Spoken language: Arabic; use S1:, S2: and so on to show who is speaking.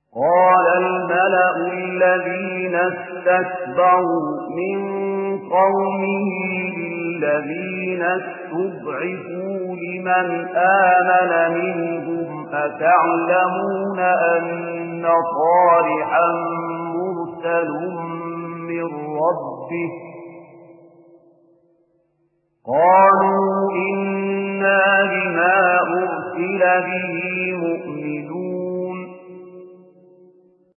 S1: قال الملأ الذين استكبروا من قومه للذين استضعفوا لمن آمن منهم أتعلمون أن صالحا مرسل من ربه قالوا إنا بما أرسل به مؤمنون